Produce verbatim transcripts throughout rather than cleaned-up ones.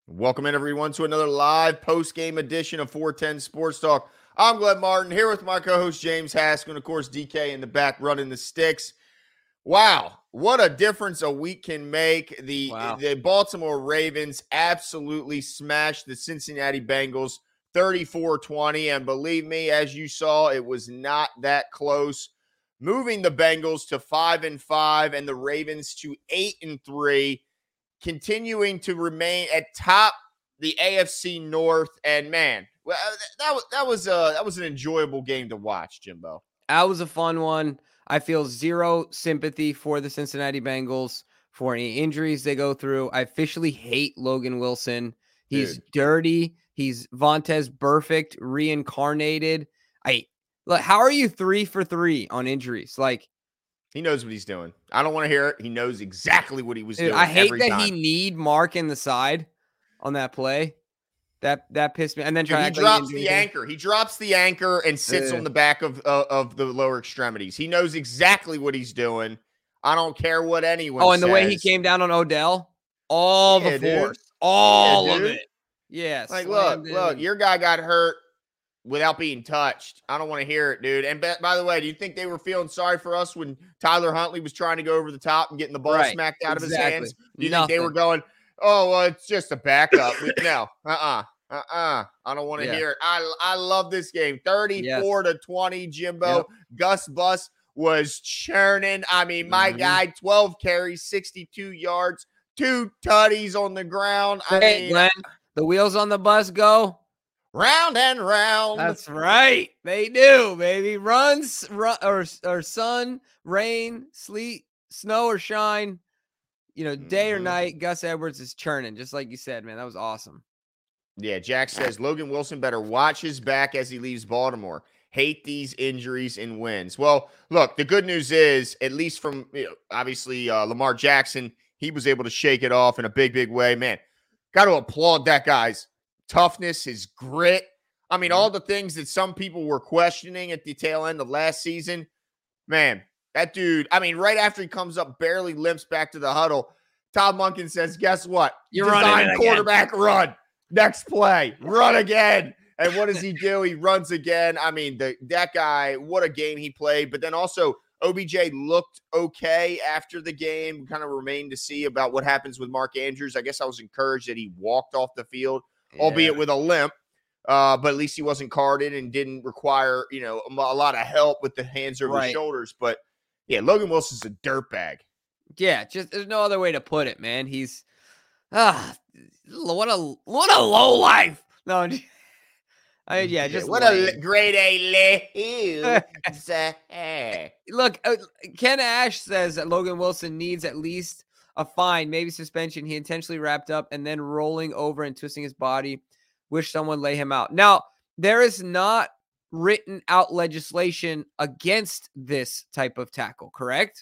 Welcome in, everyone, to another live post-game edition of four ten Sports Talk. I'm Glenn Martin, here with my co-host James Haskell, and of course, D K in the back running the sticks. Wow, what a difference a week can make. The, Wow. the Baltimore Ravens absolutely smashed the Cincinnati Bengals thirty-four twenty, and believe me, as you saw, it was not that close, moving the Bengals to five and five and the Ravens to eight and three. Continuing to remain at top the A F C North, and man, well, that was that was uh that was an enjoyable game to watch, Jimbo. That was a fun one. I feel zero sympathy for the Cincinnati Bengals for any injuries they go through. I officially hate Logan Wilson. He's Dude. dirty. He's Vontaze Burfict reincarnated. I look. How are you three for three on injuries? Like. He knows what he's doing. I don't want to hear it. He knows exactly what he was Dude, doing. I hate every that time. he need Mark in the side on that play. That that pissed me. And then Dude, try he to drops the anchor. He drops the anchor and sits Ugh. on the back of uh, of the lower extremities. He knows exactly what he's doing. I don't care what anyone Oh, and says. the way he came down on Odell, all Yeah, the dude. force, all Yeah, of dude. it. Yes. Like, look, look, your guy got hurt without being touched. I don't want to hear it, dude. And by the way, do you think they were feeling sorry for us when Tyler Huntley was trying to go over the top and getting the ball Right. smacked out Exactly. of his hands? Do you Nothing. think they were going, oh, well, it's just a backup? We, no, uh-uh, uh-uh. I don't want to Yeah. hear it. I I love this game. thirty-four to twenty, Jimbo. Yep. Gus Bus was churning. I mean, my Mhm. guy, twelve carries, sixty-two yards, two tutties on the ground. I Hey, mean, Glenn, the wheels on the bus go. round and round. That's right. They do, baby. Runs, run, or, or sun, rain, sleet, snow, or shine. You know, day or Mhm. night, Gus Edwards is churning, just like you said, man. That was awesome. Yeah, Jack says Logan Wilson better watch his back as he leaves Baltimore. Hate these injuries and wins. Well, look, the good news is, at least from, you know, obviously uh, Lamar Jackson, he was able to shake it off in a big, big way. Man, got to applaud that guy's toughness, his grit. I mean, all the things that some people were questioning at the tail end of last season. Man, that dude, I mean, right after he comes up, barely limps back to the huddle, Todd Monken says, guess what? You're running it again. Quarterback run. Next play, run again. And what does he do? He runs again. I mean, the, that guy, what a game he played. But then also, O B J looked okay after the game. Kind of remained to see about what happens with Mark Andrews. I guess I was encouraged that he walked off the field, Yeah. albeit with a limp. Uh, but at least he wasn't carded and didn't require, you know, a lot of help with the hands over Right. his shoulders. But, yeah, Logan Wilson's a dirtbag. Yeah, just there's no other way to put it, man. He's ah, what a what a low life. No, I'm just- I mean, yeah, just what lame. a great A. Say. Look, uh, Ken Ash says that Logan Wilson needs at least a fine, maybe suspension. He intentionally wrapped up and then rolling over and twisting his body. Wish someone lay him out. Now, there is not written out legislation against this type of tackle, correct?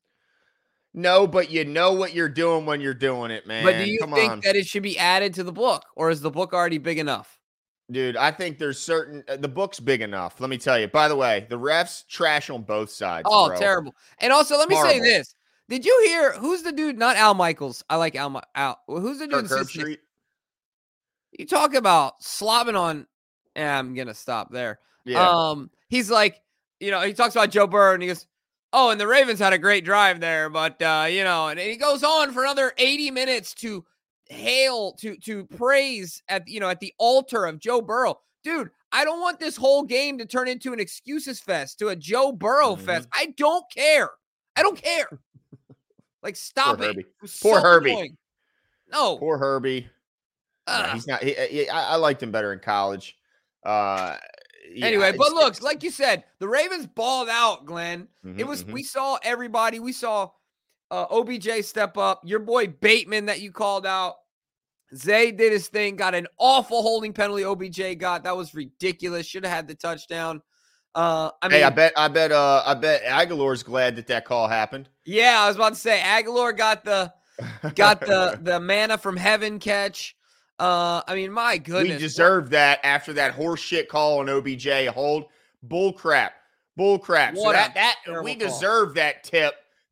No, but you know what you're doing when you're doing it, man. But do you Come think on. that it should be added to the book, or is the book already big enough? Dude, I think there's certain uh, – the book's big enough. Let me tell you. By the way, the refs trash on both sides, Oh, bro. terrible. And also, let me say Horrible. this. Did you hear – who's the dude? Not Al Michaels. I like Al. Mi- Al. Who's the dude? Kirk that sits next- Herbstreit. You talk about slobbing on – eh, I'm going to stop there. Yeah. Um, He's like – you know, he talks about Joe Burrow, and he goes, oh, and the Ravens had a great drive there, but, uh, you know, and, and he goes on for another eighty minutes to hail, to to praise at, you know, at the altar of Joe Burrow. Dude, I don't want this whole game to turn into an excuses fest, to a Joe Burrow Mhm. fest. I don't care. I don't care. Like, stop Poor it. Herbie. It was Poor so Herbie. annoying. No. Poor Herbie. Yeah, Ugh. he's not he, he, I, I liked him better in college. Uh, yeah, Anyway, but it's- look, it's- like you said, the Ravens balled out, Glenn. Mhm, It was, mhm. we saw everybody. We saw uh, O B J step up. Your boy Bateman that you called out. Zay did his thing, got an awful holding penalty. O B J got that was ridiculous. Should have had the touchdown. Uh, I mean, Hey, I bet, I bet, uh, I bet Aguilar's glad that that call happened. yeah, I was about to say Aguilar got the got the the manna from heaven catch. Uh, I mean, my We goodness, deserved that after that horse shit call on O B J. Hold bull crap, bull crap. So What a that that terrible we call. deserve that tip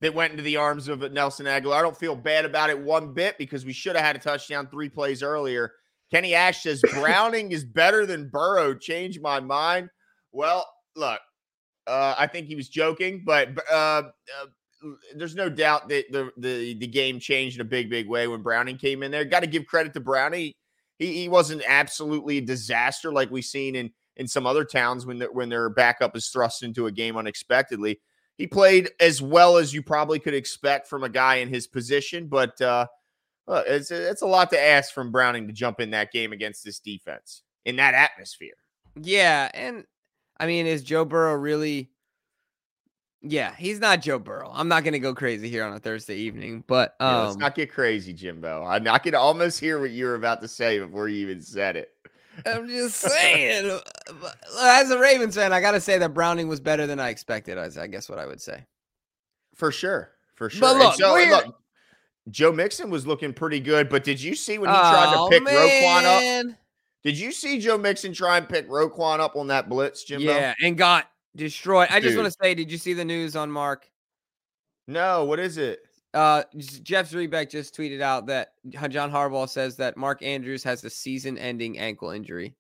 that went into the arms of Nelson Aguilar. I don't feel bad about it one bit because we should have had a touchdown three plays earlier. Kenny Ash says Browning is better than Burrow. Change my mind. Well, look, uh, I think he was joking, but uh, uh, there's no doubt that the, the the game changed in a big, big way when Browning came in there. Got to give credit to Browning. He he wasn't absolutely a disaster like we've seen in in some other towns when the, when their backup is thrust into a game unexpectedly. He played as well as you probably could expect from a guy in his position, but uh, look, it's it's a lot to ask from Browning to jump in that game against this defense in that atmosphere. Yeah, and I mean, is Joe Burrow really? Yeah, he's not Joe Burrow. I'm not going to go crazy here on a Thursday evening, but um, yeah, let's not get crazy, Jimbo. I, I could almost hear what you were about to say before you even said it. I'm just saying. As a Ravens fan, I got to say that Browning was better than I expected. I guess what I would say. For sure, for sure. But look, so, look, Joe Mixon was looking pretty good, but did you see when he oh, tried to pick man. Roquan up? Did you see Joe Mixon try and pick Roquan up on that blitz, Jimbo? Yeah, and got destroyed. I just Dude. want to say, did you see the news on Mark? No, what is it? Uh, Jeff Zrebeck just tweeted out that John Harbaugh says that Mark Andrews has a season-ending ankle injury.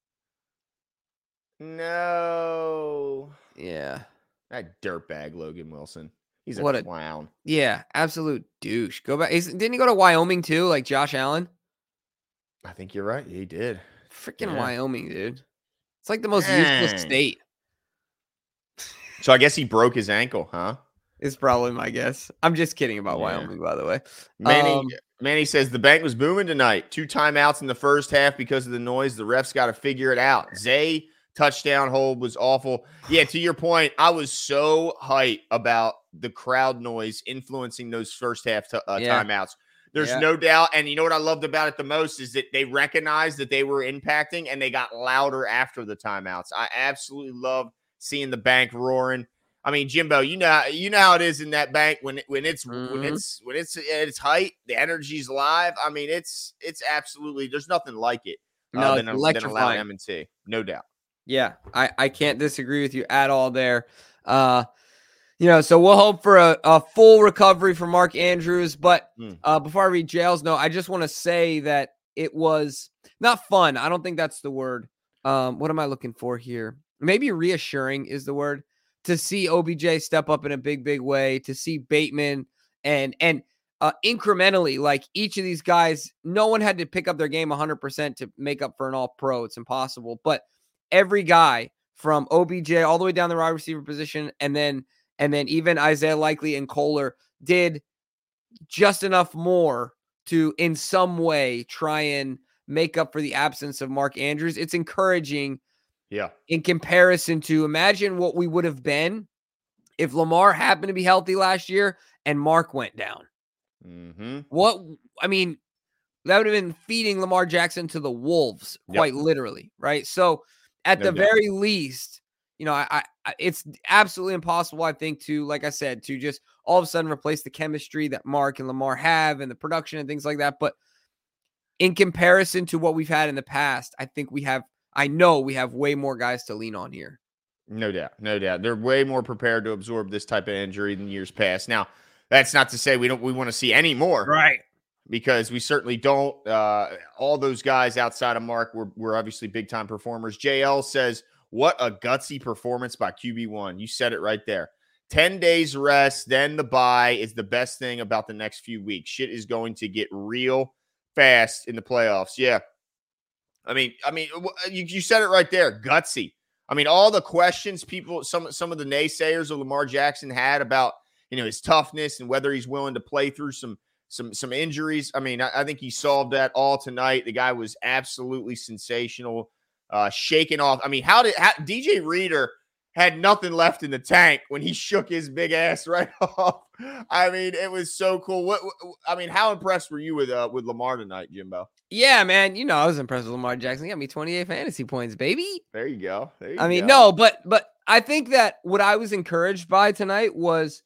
No. Yeah. That dirtbag Logan Wilson. He's a what clown. A, yeah, absolute douche. Go back. Is, didn't he go to Wyoming too, like Josh Allen? I think you're right. He did. Freaking yeah. Wyoming, dude. It's like the most Dang. useless state. So I guess he broke his ankle, huh? Is probably my guess. I'm just kidding about yeah. Wyoming, by the way. Manny, um, Manny says the bank was booming tonight. Two timeouts in the first half because of the noise. The refs got to figure it out. Zay touchdown hold was awful. Yeah, to your point, I was so hyped about the crowd noise influencing those first half t- uh, yeah. timeouts. There's yeah. no doubt. And you know what I loved about it the most is that they recognized that they were impacting and they got louder after the timeouts. I absolutely love seeing the bank roaring. I mean, Jimbo, you know, you know how it is in that bank when when it's mm-hmm. when it's when it's at its height, the energy's live. I mean, it's it's absolutely there's nothing like it. No, uh, than, than allowing M and T, no doubt. Yeah, I I can't disagree with you at all there. Uh, you know, so we'll hope for a, a full recovery for Mark Andrews. But mm. uh, before I read Jail's note, I just want to say that it was not fun. I don't think that's the word. Um, what am I looking for here? Maybe reassuring is the word. To see O B J step up in a big, big way, to see Bateman and and uh, incrementally, like each of these guys, no one had to pick up their game one hundred percent to make up for an all-pro. It's impossible. But every guy from O B J all the way down the wide receiver position and then and then even Isaiah Likely and Kohler did just enough more to, in some way, try and make up for the absence of Mark Andrews. It's encouraging. Yeah. In comparison to imagine what we would have been if Lamar happened to be healthy last year and Mark went down. Mm-hmm. What, I mean, that would have been feeding Lamar Jackson to the wolves, quite yep. literally. Right. So at no the doubt. very least, you know, I, I, it's absolutely impossible, I think, to, like I said, to just all of a sudden replace the chemistry that Mark and Lamar have and the production and things like that. But in comparison to what we've had in the past, I think we have, I know we have way more guys to lean on here. No doubt. No doubt. They're way more prepared to absorb this type of injury than years past. Now, that's not to say we don't, we want to see any more. Right. Because we certainly don't. Uh, all those guys outside of Mark were, were obviously big time performers. J L says, what a gutsy performance by Q B one. You said it right there. ten days rest, then the bye is the best thing about the next few weeks. Shit is going to get real fast in the playoffs. Yeah. I mean, I mean, you, you said it right there. Gutsy. I mean, all the questions people, some some of the naysayers of Lamar Jackson had about, you know, his toughness and whether he's willing to play through some some some injuries. I mean, I, I think he solved that all tonight. The guy was absolutely sensational, uh, shaking off. I mean, how did how, D J Reader had nothing left in the tank when he shook his big ass right off. I mean, it was so cool. What, what I mean, how impressed were you with uh, with Lamar tonight, Jimbo? Yeah, man. You know, I was impressed with Lamar Jackson. He got me twenty-eight fantasy points, baby. There you go. There you I mean, go. no, but but I think that what I was encouraged by tonight was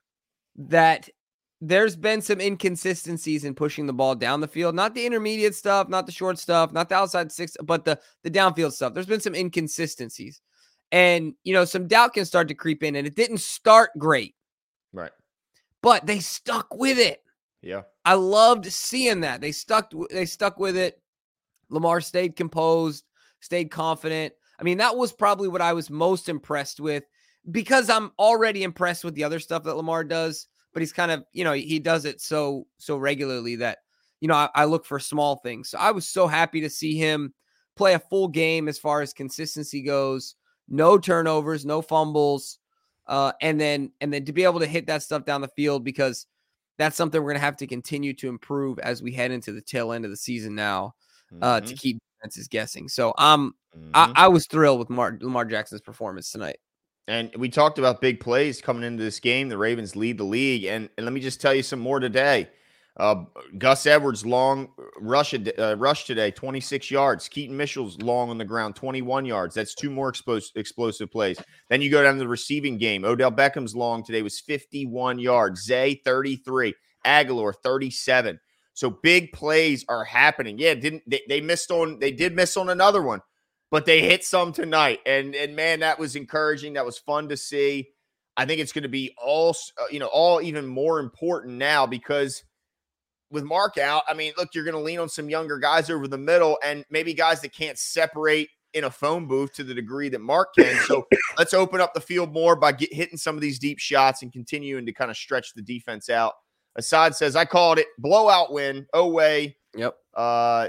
that there's been some inconsistencies in pushing the ball down the field. Not the intermediate stuff, not the short stuff, not the outside six, but the the downfield stuff. There's been some inconsistencies. And, you know, some doubt can start to creep in, and it didn't start great. Right. but they stuck with it. Yeah. I loved seeing that. They stuck they stuck with it. Lamar stayed composed, stayed confident. I mean, that was probably what I was most impressed with, because I'm already impressed with the other stuff that Lamar does, but he's kind of, you know, he does it so so regularly that, you know, I, I look for small things. So I was so happy to see him play a full game as far as consistency goes. No turnovers, no fumbles. Uh, and then and then to be able to hit that stuff down the field, because that's something we're going to have to continue to improve as we head into the tail end of the season now, uh, mm-hmm. to keep defenses guessing. So um, mm-hmm. I, I was thrilled with Lamar, Lamar Jackson's performance tonight. And we talked about big plays coming into this game. The Ravens lead the league. And, and let me just tell you some more today. Uh, Gus Edwards, long rush, uh, rush today, twenty-six yards. Keaton Mitchell's long on the ground, twenty-one yards. That's two more explos- explosive plays. Then you go down to the receiving game. Odell Beckham's long today was fifty-one yards. Zay, thirty-three. Aguilar, thirty-seven. So big plays are happening. Yeah, didn't they, they missed on, they did miss on another one, but they hit some tonight. And, and man, that was encouraging. That was fun to see. I think it's going to be all, you know, all even more important now, because with Mark out, I mean, look, you're going to lean on some younger guys over the middle, and maybe guys that can't separate in a phone booth to the degree that Mark can. So let's open up the field more by get, hitting some of these deep shots and continuing to kind of stretch the defense out. Assad says, I called it blowout win. Oweh. Yep. Uh,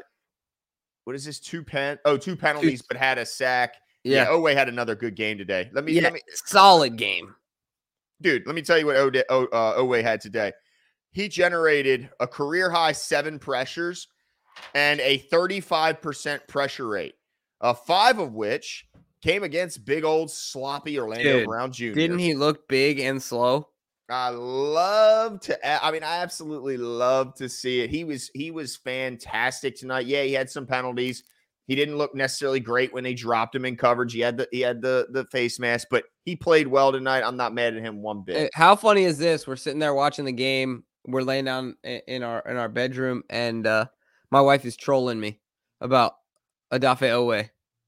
what is this? Two pen? Oh, two penalties, two. But had a sack. Yeah. yeah. Oweh had another good game today. Let me, yeah, let me, solid game, dude. Let me tell you what Ode, o, uh, Oweh had today. He generated a career high seven pressures and a thirty-five percent pressure rate, uh, five of which came against big old sloppy Orlando Dude, Brown Junior Didn't he look big and slow? I love to, I mean, I absolutely love to see it. He was, he was fantastic tonight. Yeah, he had some penalties. He didn't look necessarily great when they dropped him in coverage. He had the, he had the, the face mask, but he played well tonight. I'm not mad at him one bit. How funny is this? We're sitting there watching the game. We're laying down in our, in our bedroom, and uh, my wife is trolling me about Odafe Oweh.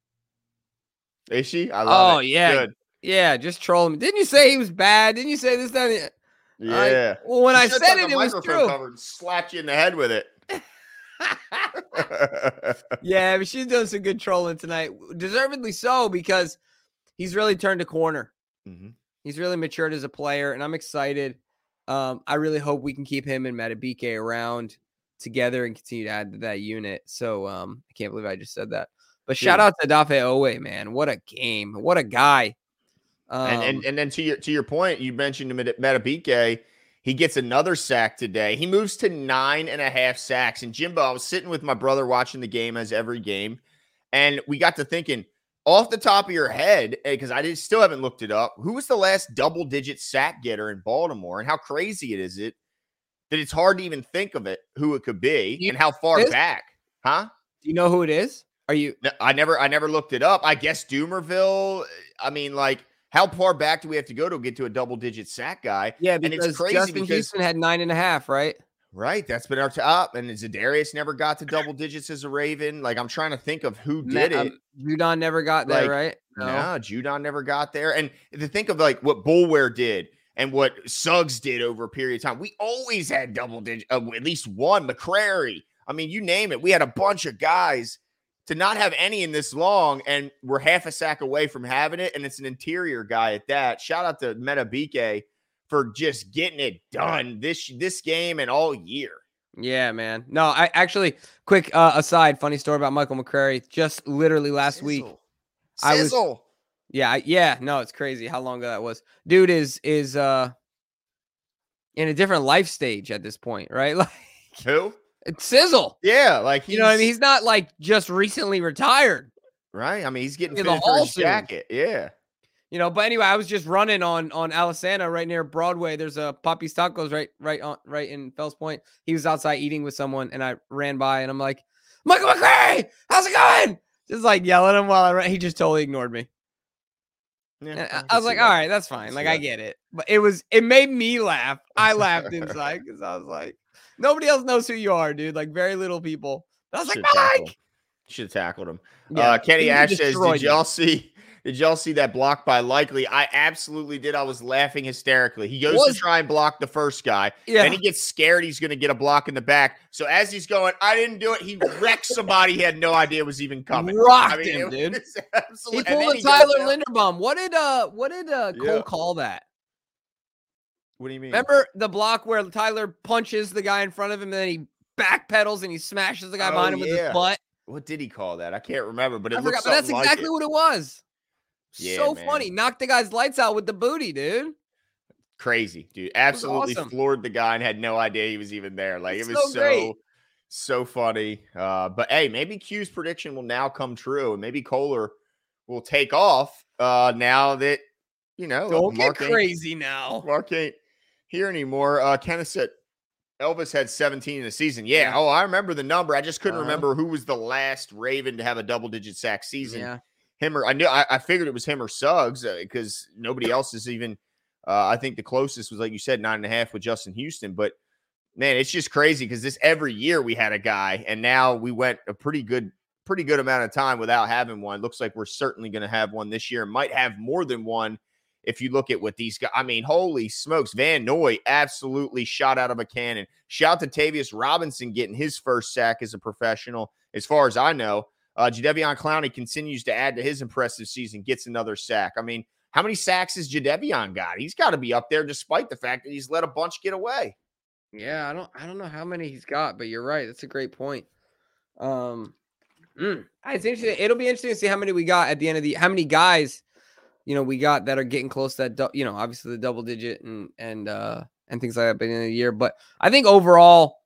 Is she? I love oh, it. yeah. Good. Yeah, just trolling me. Didn't you say he was bad? Didn't you say this, that? Yeah. Like, well, when you I said it, it was true. Cover and slapped you in the head with it. Yeah, but she's doing some good trolling tonight. Deservedly so, because he's really turned a corner. Mm-hmm. He's really matured as a player, and I'm excited. Um, I really hope we can keep him and Madubuike around together and continue to add to that unit. So um, I can't believe I just said that. But Dude. Shout out to Odafe Oweh, man. What a game. What a guy. Um, and, and and then to your to your point, you mentioned Madubuike. He gets another sack today. He moves to nine and a half sacks. And Jimbo, I was sitting with my brother watching the game, as every game, and we got to thinking, off the top of your head, because I did, still haven't looked it up, who was the last double-digit sack getter in Baltimore, and how crazy it is it that it's hard to even think of it, who it could be, you and how far is? back, huh? Do you know who it is? Are you? No, I never, I never looked it up. I guess Doomerville. I mean, like, how far back do we have to go to get to a double-digit sack guy? Yeah, because and it's crazy Justin because, Houston had nine and a half, right? Right, that's been our top. And Zadarius never got to double digits as a Raven. Like, I'm trying to think of who did Ma- it. Um, Judon never got there, like, right? No, nah, Judon never got there. And to think of like what Bulware did and what Suggs did over a period of time, we always had double digit, uh, at least one. McCrary. I mean, you name it. We had a bunch of guys. To not have any in this long, and we're half a sack away from having it, and it's an interior guy at that. Shout out to Madubuike for just getting it done this this game and all year. Yeah, man. No, I actually, quick uh, aside, funny story about Michael McCrary. Just literally last Sizzle. week, Sizzle. I was, yeah, I, yeah. No, it's crazy how long ago that was. Dude is is uh in a different life stage at this point, right? Like who? It's Sizzle. Yeah, like you know what I mean. He's not like just recently retired, right? I mean, he's getting in fit for his jacket. Yeah. You know, but anyway, I was just running on on Alisana right near Broadway. There's a Poppy's Tacos right right on right in Fells Point. He was outside eating with someone, and I ran by, and I'm like, Michael McCrary, how's it going? Just like yelling at him while I ran. He just totally ignored me. Yeah, I, I was like, that. all right, that's fine. Like, I get it. But it was it made me laugh. I laughed inside because I was like, nobody else knows who you are, dude. Like, very little people. But I was Should like, Mike. Should have tackled him. Yeah, uh, Kenny Ash says, did y'all see? Did y'all see that block by Likely? I absolutely did. I was laughing hysterically. He goes Was- to try and block the first guy. Yeah. Then he gets scared he's going to get a block in the back. So as he's going, I didn't do it. He wrecked somebody he had no idea was even coming. Rocked I mean, him, it dude. was He absolute- and then pulled a he goes Tyler down- Linderbaum. What did uh what did uh Cole Yeah. call that? What do you mean? Remember the block where Tyler punches the guy in front of him and then he backpedals and he smashes the guy Oh, behind him with yeah. his butt? What did he call that? I can't remember, but it I looks forgot, but that's something like exactly it. what it was. Yeah, So man. funny. Knocked the guy's lights out with the booty, dude. Crazy, dude. Absolutely awesome. floored the guy and had no idea he was even there. Like It's it was so great. so so funny. Uh, but hey, maybe Q's prediction will now come true, and maybe Kohler will take off. Uh, now that you know, Don't Mark get ain't- crazy now. Mark ain't here anymore. Uh, Kenneth said Elvis had seventeen in the season. Yeah. Yeah. Oh, I remember the number. I just couldn't Uh-huh. remember who was the last Raven to have a double digit sack season. Yeah. Him or I knew I, I figured it was him or Suggs because nobody else is even. Uh, I think the closest was like you said nine and a half with Justin Houston. But man, it's just crazy because this every year we had a guy, and now we went a pretty good, pretty good amount of time without having one. Looks like we're certainly going to have one this year. Might have more than one if you look at what these guys. I mean, holy smokes, Van Noy absolutely shot out of a cannon. Shout to Tavius Robinson getting his first sack as a professional, as far as I know. Uh, Jadeveon Clowney continues to add to his impressive season, gets another sack. I mean, how many sacks has Jadeveon got? He's got to be up there despite the fact that he's let a bunch get away. Yeah, I don't I don't know how many he's got, but you're right. That's a great point. Um mm, it's interesting. It'll be interesting to see how many we got at the end of the how many guys, you know, we got that are getting close to that dou- you know, obviously the double digit and and uh and things like that by the end of the year. But I think overall,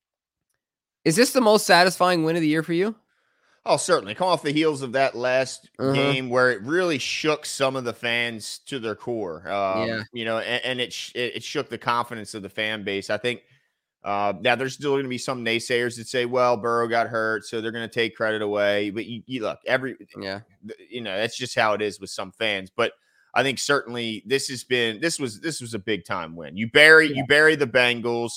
is this the most satisfying win of the year for you? Oh, certainly. Come off the heels of that last Uh-huh. game where it really shook some of the fans to their core. Um, Yeah. You know, and, and it, sh- it it shook the confidence of the fan base. I think uh, now there's still going to be some naysayers that say, well, Burrow got hurt, so they're going to take credit away. But you, you look, every, Yeah. you know, that's just how it is with some fans. But I think certainly this has been, this was, this was a big time win. You bury, Yeah. you bury the Bengals.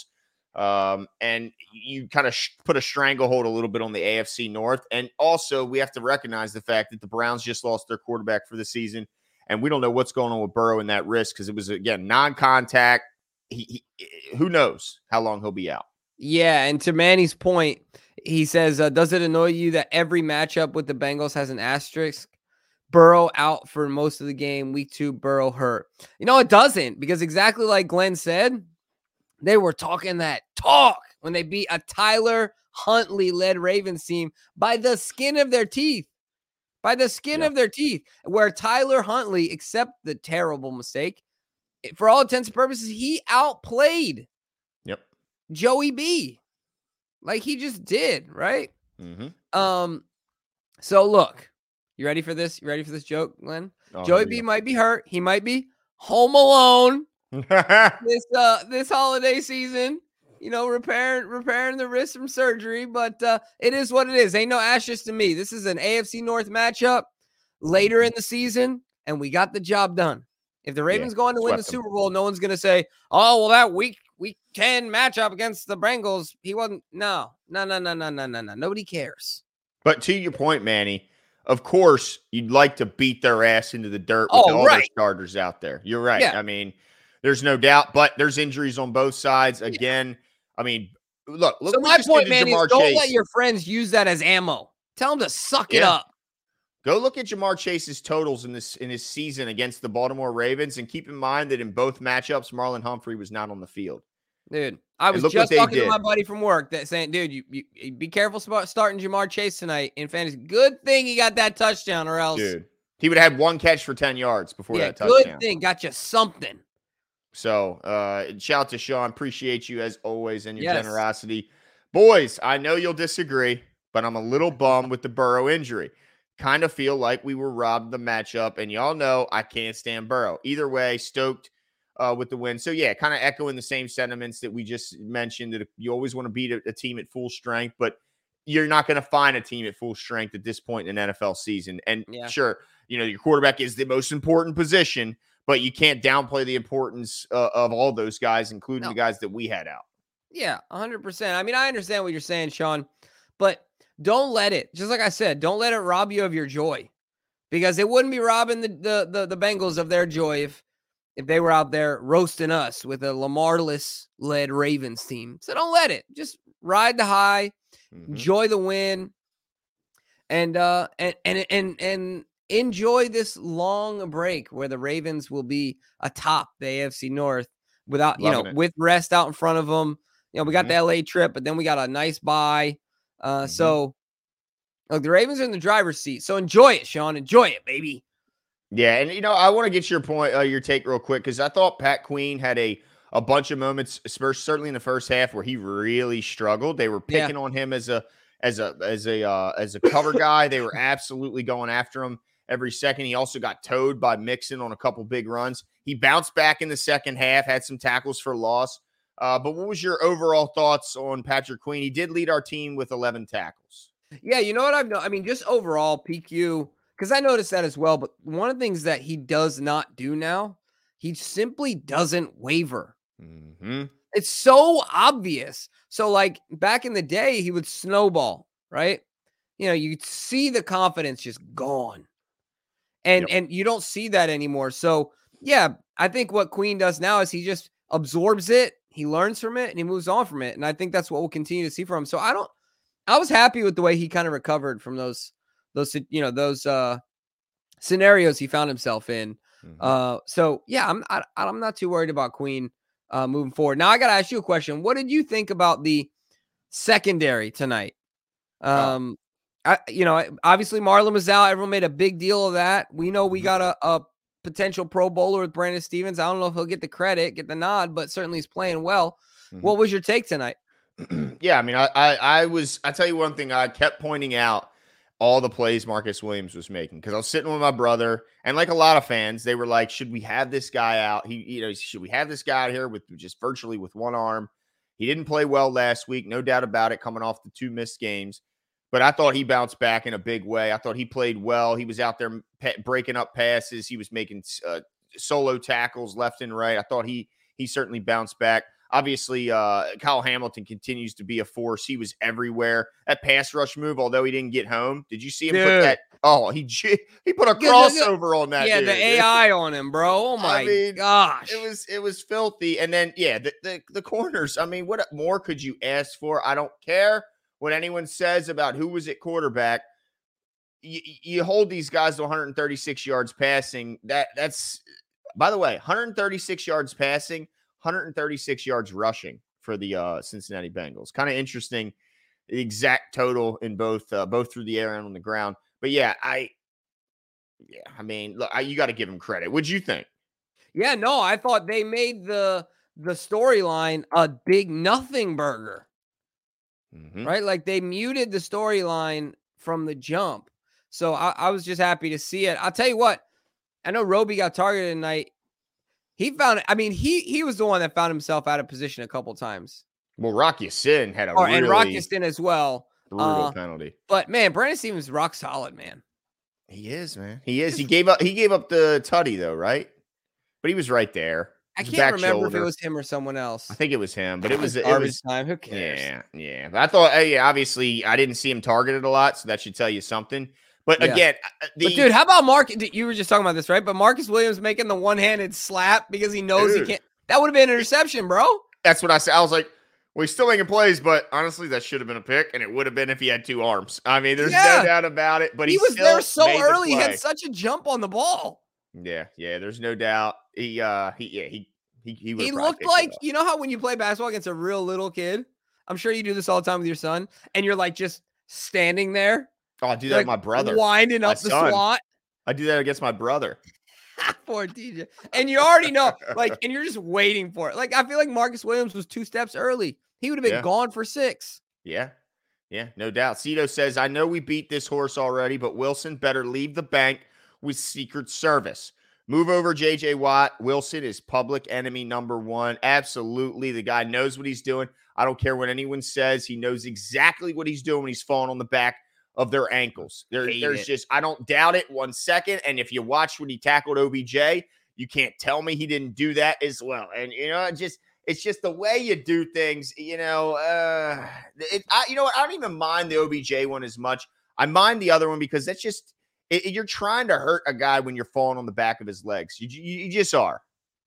Um, and you kind of sh- put a stranglehold a little bit on the A F C North. And also, we have to recognize the fact that the Browns just lost their quarterback for the season. And we don't know what's going on with Burrow in that risk because it was, again, non contact. He, he, who knows how long he'll be out. Yeah, and to Manny's point, he says, uh, does it annoy you that every matchup with the Bengals has an asterisk? Burrow out for most of the game. Week two, Burrow hurt. You know, it doesn't, because exactly like Glenn said, they were talking that talk when they beat a Tyler Huntley-led Ravens team by the skin of their teeth. By the skin Yeah. of their teeth. Where Tyler Huntley, except the terrible mistake, for all intents and purposes, he outplayed Yep. Joey B. Like he just did, right? Mm-hmm. Um, so look, you ready for this? You ready for this joke, Glenn? Oh, Joey B might be hurt. He might be home alone this uh this holiday season. You know, repairing repairing the wrist from surgery, but uh it is what it is. Ain't no ashes to me. This is an A F C North matchup later in the season, and we got the job done. If the Ravens go on to win the swept them. Super Bowl, no one's gonna say, "Oh, well, that week week ten matchup against the Bengals, he wasn't." No, no, no, no, no, no, no, no. Nobody cares. But to your point, Manny, of course, you'd like to beat their ass into the dirt with Oh, all right. their starters out there. You're right. Yeah. I mean, there's no doubt, but there's injuries on both sides. Again, I mean, look, look So what we my just point, did to man, is Jamar don't Chase. let your friends use that as ammo. Tell them to suck it Yeah. up. Go look at Jamar Chase's totals in this in his season against the Baltimore Ravens, and keep in mind that in both matchups, Marlon Humphrey was not on the field. Dude, I was look what just they talking did. to my buddy from work that saying, dude, you, you, you be careful sp- starting Jamar Chase tonight in fantasy. Good thing he got that touchdown, or else. Dude, he would have had one catch for ten yards before yeah, that touchdown. good thing. Got you something. So, uh, shout out to Sean. Appreciate you as always and your Yes. generosity. Boys, I know you'll disagree, but I'm a little bummed with the Burrow injury. Kind of feel like we were robbed the matchup, and y'all know I can't stand Burrow. Either way, stoked uh, with the win. So, yeah, kind of echoing the same sentiments that we just mentioned, that you always want to beat a, a team at full strength, but you're not going to find a team at full strength at this point in an N F L season. And Yeah. sure, you know, your quarterback is the most important position, but you can't downplay the importance uh, of all those guys, including No. the guys that we had out. Yeah, one hundred percent. I mean, I understand what you're saying, Sean, but don't let it, just like I said, don't let it rob you of your joy. because it wouldn't be robbing the, the, the, the Bengals of their joy if, if they were out there roasting us with a Lamarless led Ravens team. So don't let it. Just ride the high, mm-hmm. enjoy the win, and uh and and and and enjoy this long break where the Ravens will be atop the A F C North without, Loving you know, it. with rest out in front of them. You know, we got mm-hmm. the L A trip, but then we got a nice bye. Uh, mm-hmm. So, look, the Ravens are in the driver's seat. So enjoy it, Sean. Enjoy it, baby. Yeah, and, you know, I want to get your point, uh, your take real quick, because I thought Pat Queen had a, a bunch of moments, certainly in the first half, where he really struggled. They were picking yeah. on him as a as a as a uh, as a cover guy. They were absolutely going after him every second. He also got towed by Mixon on a couple big runs. He bounced back in the second half, had some tackles for loss. Uh, but what was your overall thoughts on Patrick Queen? He did lead our team with eleven tackles. Yeah, you know what I've I mean, just overall P Q, because I noticed that as well. But one of the things that he does not do now, he simply doesn't waver. Mm-hmm. It's so obvious. So, like, back in the day, he would snowball, right? You know, you'd see the confidence just gone. And, yep. and you don't see that anymore. So, yeah, I think what Queen does now is he just absorbs it. He learns from it and he moves on from it. And I think that's what we'll continue to see from him. So I don't, I was happy with the way he kind of recovered from those, those, you know, those uh, scenarios he found himself in. Mm-hmm. Uh, so yeah, I'm, I, I'm not too worried about Queen uh, moving forward. Now I got to ask you a question. What did you think about the secondary tonight? Um, oh. I, you know, obviously Marlon was out. Everyone made a big deal of that. We know we got a, a potential Pro Bowler with Brandon Stevens. I don't know if he'll get the credit, get the nod, but certainly he's playing well. Mm-hmm. What was your take tonight? Yeah, I mean, I, I, I was, I tell you one thing, I kept pointing out all the plays Marcus Williams was making because I was sitting with my brother and like a lot of fans, they were like, should we have this guy out? He, you know, should we have this guy out here with just virtually with one arm? He didn't play well last week, no doubt about it, coming off the two missed games. But I thought he bounced back in a big way. I thought he played well. He was out there pe- breaking up passes. He was making uh, solo tackles left and right. I thought he he certainly bounced back. Obviously, uh, Kyle Hamilton continues to be a force. He was everywhere. That pass rush move, although he didn't get home, did you see him Dude. put that? Oh, he he put a crossover on that. Yeah, dude. the A I on him, bro. Oh my I mean, gosh, it was it was filthy. And then yeah, the, the the corners. I mean, what more could you ask for? I don't care what anyone says about who was at quarterback. You, you hold these guys to one hundred thirty-six yards passing. That that's by the way, one hundred thirty-six yards passing, one hundred thirty-six yards rushing for the uh, Cincinnati Bengals. Kind of interesting, the exact total in both uh, both through the air and on the ground. But yeah, I yeah, I mean, look, I, you got to give them credit. What'd you think? Yeah, no, I thought they made the the storyline a big nothing burger. Mm-hmm. Right? Like they muted the storyline from the jump. So I, I was just happy to see it. I'll tell you what, I know Roby got targeted tonight. He found I mean, he he was the one that found himself out of position a couple times. Well, Rock Ya-Sin had a or, really and Rock Ya-Sin as well. Brutal uh, penalty. But man, Brandon Stevens is rock solid, man. He is, man. He is. He gave up he gave up the tutty though, right? But he was right there. I can't remember shoulder. if it was him or someone else. I think it was him, but it was it garbage was time. Who cares? Yeah, yeah. But I thought, hey, yeah, obviously, I didn't see him targeted a lot, so that should tell you something. But yeah. again, the, but dude, how about Mark? You were just talking about this, right? But Marcus Williams making the one-handed slap because he knows dude. he can't. That would have been an interception, bro. That's what I said. I was like, well, he's still making plays, but honestly, that should have been a pick, and it would have been if he had two arms. I mean, there's yeah. no doubt about it. But he, he was still there so made early. The he had such a jump on the ball. Yeah, yeah. There's no doubt. He, uh, he, yeah, he. He, he, he looked like, you know how when you play basketball against a real little kid, I'm sure you do this all the time with your son, and you're like just standing there. Oh, I do that like, with my brother. Winding my up the son. slot. I do that against my brother. Poor D J. And you already know, like, and you're just waiting for it. Like, I feel like Marcus Williams was two steps early. He would have been yeah. gone for six. Yeah. Yeah, no doubt. Cito says, I know we beat this horse already, but Wilson better leave the bank with Secret Service. Move over J J Watt. Wilson is public enemy number one. Absolutely. The guy knows what he's doing. I don't care what anyone says. He knows exactly what he's doing when he's falling on the back of their ankles. There, there's it. just, I don't doubt it one second. And if you watch when he tackled O B J, you can't tell me he didn't do that as well. And, you know, it just, it's just the way you do things, you know, uh, it, I, you know what? I don't even mind the O B J one as much. I mind the other one because that's just, it, you're trying to hurt a guy when you're falling on the back of his legs. You, you, you just are.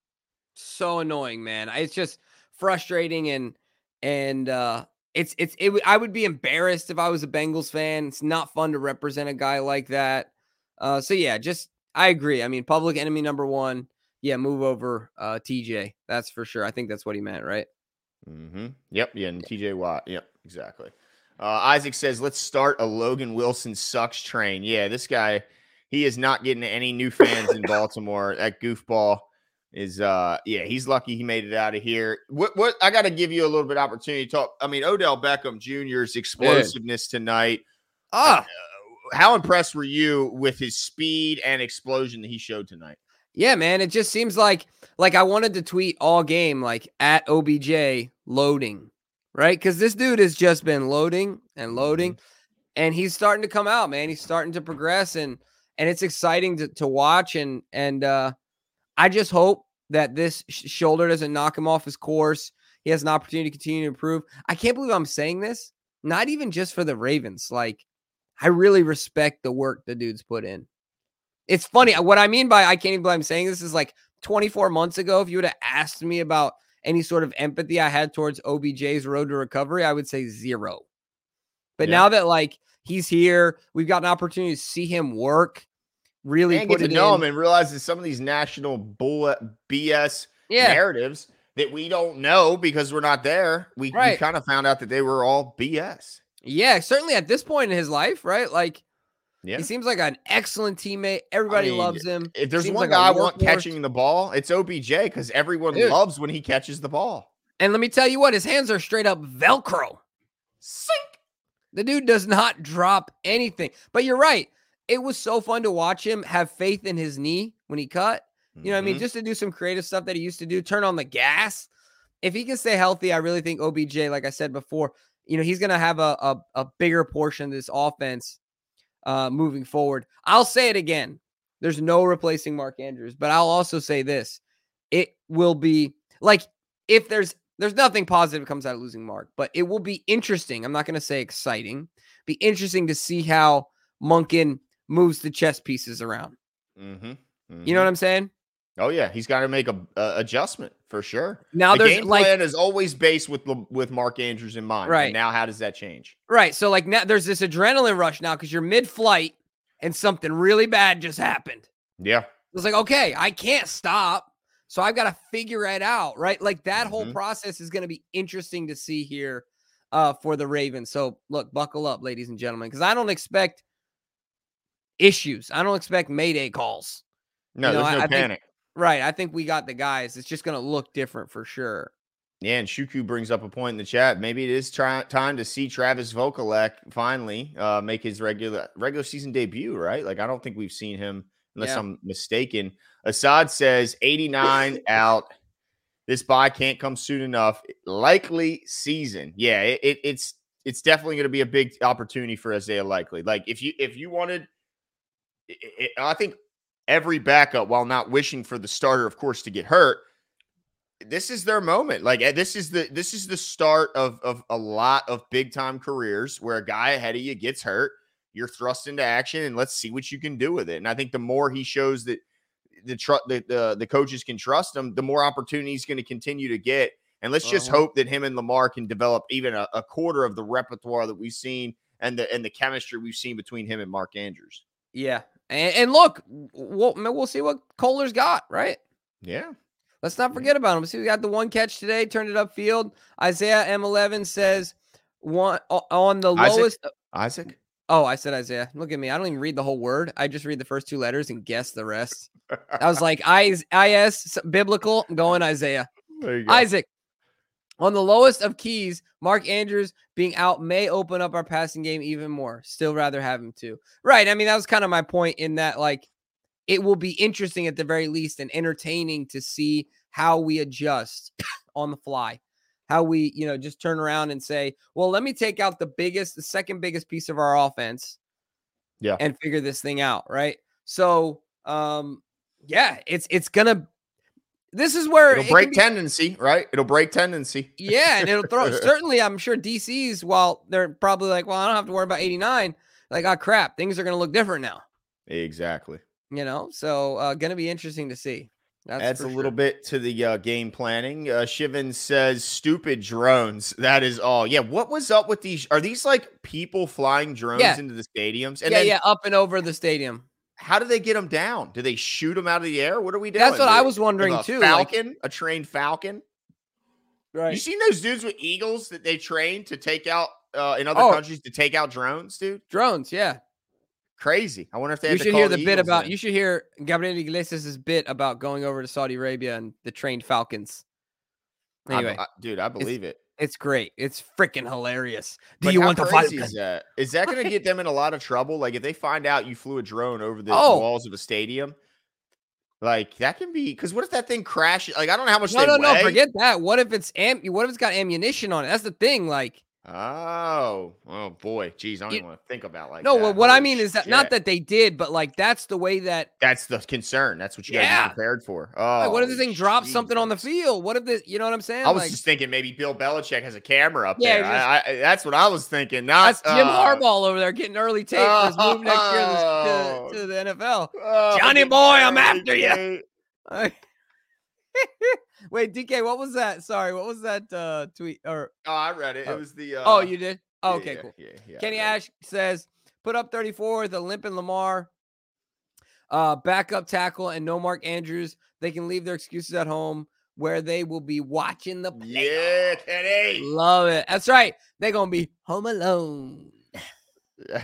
So annoying, man. It's just frustrating, and and uh, it's it's it. I would be embarrassed if I was a Bengals fan. It's not fun to represent a guy like that. Uh, so yeah, just I agree. I mean, public enemy number one. Yeah, move over uh, T J. That's for sure. I think that's what he meant, right? Mm-hmm. Yep. Yeah, and T J Watt. Yep, exactly. Uh, Isaac says, let's start a Logan Wilson sucks train. Yeah, this guy, he is not getting any new fans in Baltimore. That goofball is, uh, yeah, he's lucky he made it out of here. What, what, I got to give you a little bit of opportunity to talk. I mean, Odell Beckham Junior's explosiveness yeah. tonight. Ah, uh, how impressed were you with his speed and explosion that he showed tonight? Yeah, man, it just seems like like I wanted to tweet all game like at O B J loading, right? Because this dude has just been loading and loading, mm-hmm. and he's starting to come out, man. He's starting to progress, and and it's exciting to, to watch. And and uh, I just hope that this sh- shoulder doesn't knock him off his course. He has an opportunity to continue to improve. I can't believe I'm saying this, not even just for the Ravens. Like, I really respect the work the dude's put in. It's funny. What I mean by I can't even believe I'm saying this is like twenty-four months ago, if you would have asked me about any sort of empathy I had towards O B J's road to recovery, I would say zero. But yeah. now that like he's here, we've got an opportunity to see him work, really and put get it to know in. him and realize that some of these national bull B S yeah. narratives that we don't know because we're not there. We, right. we kind of found out that they were all B S. Yeah, certainly at this point in his life, right? Like, yeah. he seems like an excellent teammate. Everybody I mean, loves him. If there's Seems one like guy I want catching the ball, it's O B J because everyone Dude. loves when he catches the ball. And let me tell you what, his hands are straight up Velcro. Sink. The dude does not drop anything. But you're right. It was so fun to watch him have faith in his knee when he cut. You know what mm-hmm. I mean? Just to do some creative stuff that he used to do, turn on the gas. If he can stay healthy, I really think O B J, like I said before, you know, he's going to have a, a, a bigger portion of this offense Uh, moving forward. I'll say it again. There's no replacing Mark Andrews, but I'll also say this. It will be like if there's there's nothing positive comes out of losing Mark, but it will be interesting. I'm not going to say exciting. Be interesting to see how Monken moves the chess pieces around. Mm-hmm. Mm-hmm. You know what I'm saying? Oh yeah, he's got to make a, a adjustment for sure. Now the there's game like, plan is always based with with Mark Andrews in mind. Right and now, how does that change? Right. So like now there's this adrenaline rush now because you're mid-flight and something really bad just happened. Yeah. It's like, okay, I can't stop, so I've got to figure it out. Right. Like that mm-hmm. whole process is going to be interesting to see here uh, for the Ravens. So look, buckle up, ladies and gentlemen, because I don't expect issues. I don't expect Mayday calls. No, you know, there's no I, I panic. Think, Right. I think we got the guys. It's just going to look different for sure. Yeah, and Shuku brings up a point in the chat. Maybe it is try- time to see Travis Vokalek finally uh, make his regular regular season debut, right? Like, I don't think we've seen him, unless yeah. I'm mistaken. Assad says eighty-nine out. This bye can't come soon enough. Likely season. Yeah, it, it, it's it's definitely going to be a big opportunity for Isaiah Likely. Like, if you if you wanted, it, it, I think every backup, while not wishing for the starter, of course, to get hurt, this is their moment. Like, this is the this is the start of of a lot of big time careers where a guy ahead of you gets hurt, you're thrust into action, and let's see what you can do with it. And I think the more he shows that the tr- the, the the coaches can trust him, the more opportunity he's going to continue to get. And let's just uh-huh. hope that him and Lamar can develop even a, a quarter of the repertoire that we've seen and the and the chemistry we've seen between him and Mark Andrews. Yeah. And, and look, we'll, we'll see what Kohler's got, right? Yeah. Let's not forget about him. See, we got the one catch today, turned it upfield. Isaiah M eleven says one on the Isaac? lowest. Isaac? Oh, I said Isaiah. Look at me. I don't even read the whole word. I just read the first two letters and guess the rest. I was like, I, I-S, biblical, I'm going Isaiah. There you go. Isaac. On the lowest of keys, Mark Andrews being out may open up our passing game even more. Still rather have him too. Right. I mean, that was kind of my point in that, like, it will be interesting at the very least and entertaining to see how we adjust on the fly, how we, you know, just turn around and say, well, let me take out the biggest, the second biggest piece of our offense yeah, and figure this thing out. Right. So, um, yeah, it's, it's going to, this is where it'll break it be, tendency, right? It'll break tendency. Yeah. And it'll throw, certainly, I'm sure D C's, while they're probably like, well, I don't have to worry about eighty-nine. Like, oh, crap, things are going to look different now. Exactly. You know, so uh, going to be interesting to see. That's Adds for a sure. little bit to the uh, game planning. Uh, Shivan says, "Stupid drones." That is all. Yeah. What was up with these? Are these like people flying drones Yeah. into the stadiums? And Yeah, then yeah, up and over the stadium. how do they get them down? Do they shoot them out of the air? What are we doing? That's what Do I they- was like wondering a too. Like, Falcon, a trained falcon. You right. seen those dudes with eagles that they train to take out uh, in other Oh. countries to take out drones, dude? Drones, yeah. Crazy. I wonder if they You had to should call hear the bit Eagles about in. you should hear Gabriel Iglesias' bit about going over to Saudi Arabia and the trained Falcons. I- Anyway, I- dude, I believe it. it's great. It's freaking hilarious. Do But you how want the crazy Falcon? is that? Is that going to get them in a lot of trouble? Like if they find out you flew a drone over the Oh. walls of a stadium, like that can be because what if that thing crashes? Like I don't know how much No, they no, weigh. no. Forget that. What if it's am? What if it's got ammunition on it? That's the thing. Like, Oh, oh boy, geez, I don't You- even want to think about like no. that. What, what I Holy mean is that not shit. that they did, but like that's the way that. That's the concern. That's what you got to Yeah. be prepared for. Oh, Like, what if this thing drops something on the Jesus. field? What if this? You know what I'm saying? I was like, just thinking maybe Bill Belichick has a camera up Yeah, there. just- I, I, that's what I was thinking. Not that's Jim uh, Harbaugh over there getting early tape for his move next year to, Oh. to, to the N F L. oh, Johnny the boy, I'm early after ya. tape. Wait, D K, what was that? Sorry, what was that uh, tweet? Or Oh, I read it. It Oh. was the. Uh, oh, you did? yeah, okay, yeah, cool. Yeah, yeah, I Kenny read it. Ash says, put up thirty-four with a limping Lamar, uh, backup tackle, and no Mark Andrews. They can leave their excuses at home where they will be watching the play. Yeah, Kenny. Love it. That's right. They're gonna be home alone. Yeah.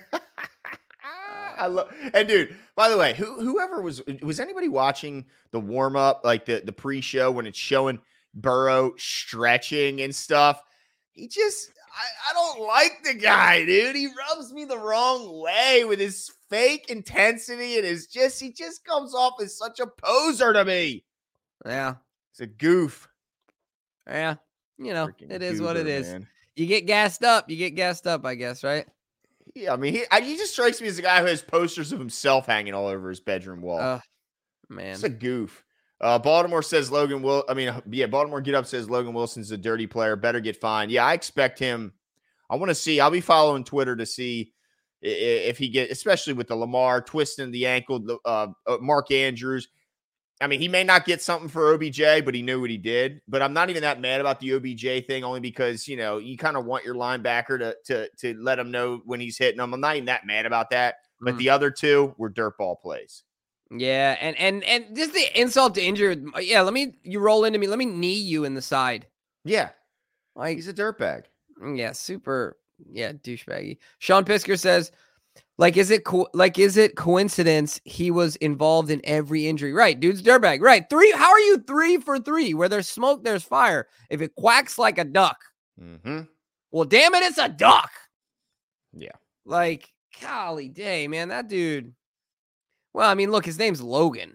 I love and dude, by the way, who whoever was was anybody watching the warm up, like the, the pre-show when it's showing Burrow stretching and stuff? He just I, I don't like the guy, dude. He rubs me the wrong way with his fake intensity and his just he just comes off as such a poser to me. Yeah, It's a goof. yeah. You know, Freaking it is what it goober, is. man. You get gassed up. You get gassed up, I guess, right? Yeah, I mean, he, I, he just strikes me as a guy who has posters of himself hanging all over his bedroom wall. Oh, man. It's a goof. Uh, Baltimore says Logan will. I mean, yeah, Baltimore Get Up says Logan Wilson's a dirty player. Better get fined. Yeah, I expect him. I want to see. I'll be following Twitter to see i- i- if he get, especially with the Lamar twisting the ankle. the, Uh, uh, Mark Andrews. I mean, he may not get something for O B J, but he knew what he did. But I'm not even that mad about the O B J thing, only because you know you kind of want your linebacker to to to let him know when he's hitting them. I'm not even that mad about that. But Mm. the other two were dirtball plays. Yeah, and and and just the insult to injury. Yeah, let me you roll into me. Let me knee you in the side. Yeah, Like, he's a dirtbag. yeah, super. Yeah, douchebaggy. Sean Pisker says, like, is it co- like is it coincidence he was involved in every injury? Right, dude's dirtbag. Right, three. How are you three for three? Where there's smoke, there's fire. If it quacks like a duck, Mm-hmm. well, damn it, it's a duck. Yeah. Like, golly day, man, that dude. Well, I mean, look, his name's Logan.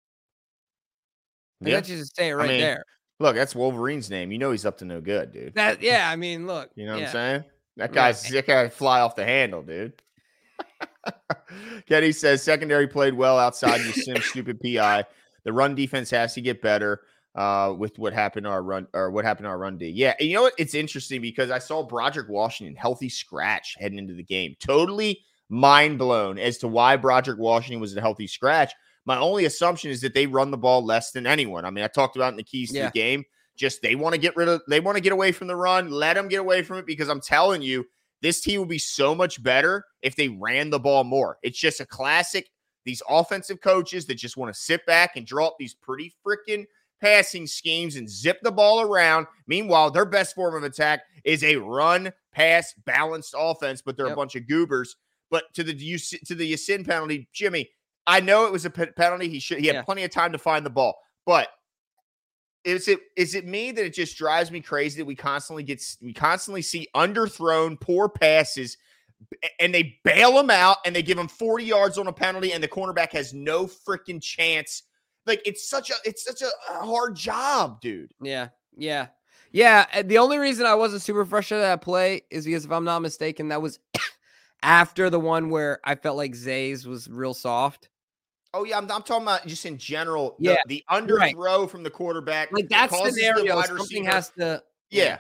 Like, Yeah. let's just say it right mean, there. Look, that's Wolverine's name. You know he's up to no good, dude. That yeah, I mean, look. You know what yeah. I'm saying? That Right. guy's that guy fly off the handle, dude. Kenny says secondary played well outside the sim stupid P I. The run defense has to get better uh, with what happened to our run or what happened to our run D. Yeah, and you know what? It's interesting because I saw Broderick Washington healthy scratch heading into the game. Totally mind blown as to why Broderick Washington was a healthy scratch. My only assumption is that they run the ball less than anyone. I mean, I talked about in the keys to Yeah. the game. Just they want to get rid of, they want to get away from the run. Let them get away from it because I'm telling you, this team will be so much better if they ran the ball more. It's just a classic. These offensive coaches that just want to sit back and draw up these pretty freaking passing schemes and zip the ball around. Meanwhile, their best form of attack is a run, pass, balanced offense, but they're Yep. a bunch of goobers. But to the to the Yasin penalty, Jimmy, I know it was a pe- penalty. He should he had Yeah. plenty of time to find the ball, but is it is it me that it just drives me crazy that we constantly get we constantly see underthrown poor passes and they bail them out and they give them forty yards on a penalty and the cornerback has no freaking chance. Like it's such a it's such a hard job, dude. Yeah, yeah, yeah. and The only reason I wasn't super frustrated at that play is because, if I'm not mistaken, that was after the one where I felt like Zay's was real soft. Oh yeah, I'm, I'm talking about just in general. The, Yeah, the right. underthrow from the quarterback, Like that that causes the scenario, wide something receiver- has to. Yeah.